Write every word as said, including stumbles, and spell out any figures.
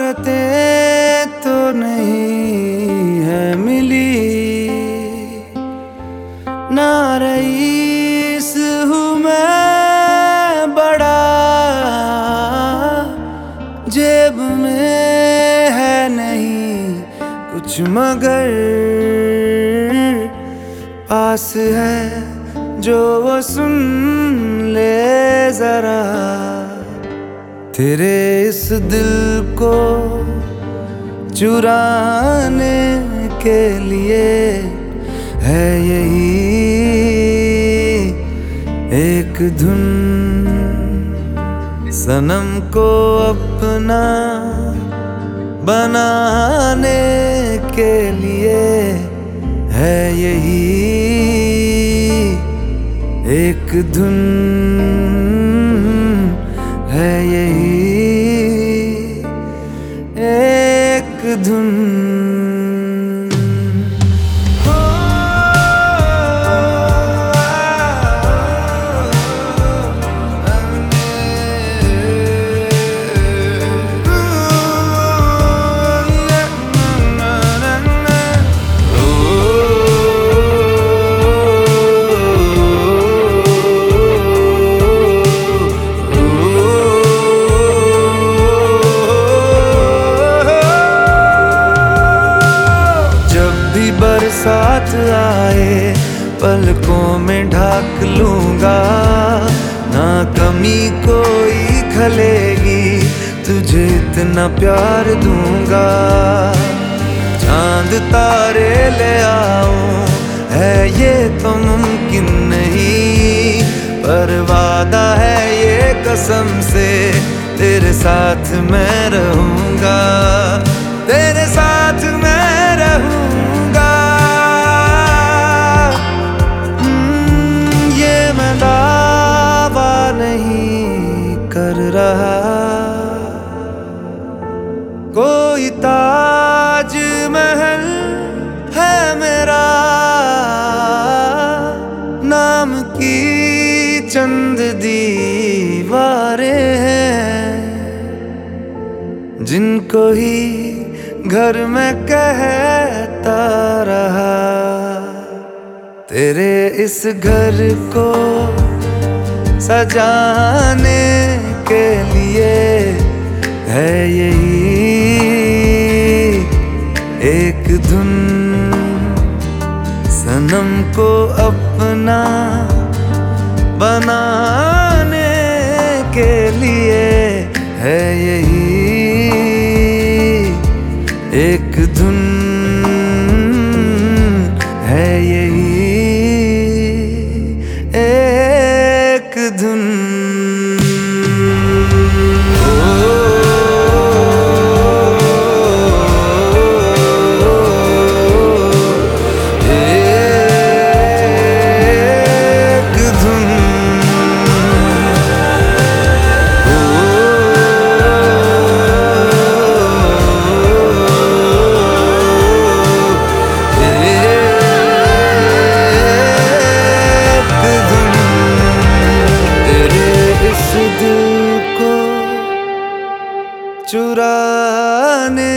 महारतें तो नहीं है मिली, ना रईस हूँ मैं बड़ा, जेब में है नहीं कुछ मगर पास है जो वो सुन ले जरा। तेरे इस दिल को चुराने के लिए है यही एक धुन, सनम को अपना बनाने के लिए है यही एक धुन, है यही एक धुन। बरसात आए पलकों में ढाक लूंगा, ना कमी कोई खलेगी, तुझे इतना प्यार दूंगा। चांद तारे ले आऊं है ये तो मुमकिन नहीं, पर वादा है ये कसम से तेरे साथ मैं रहूंगा, तेरे साथ मैं रहूंगा। कर रहा कोई ताज महल है मेरा, नाम की चंद दीवारें हैं जिनको ही घर में कहता रहा। तेरे इस घर को सजाने के लिए है यही एक धुन, सनम को अपना बनाने के लिए है यही एक धुन, है यही एक धुन। चुराने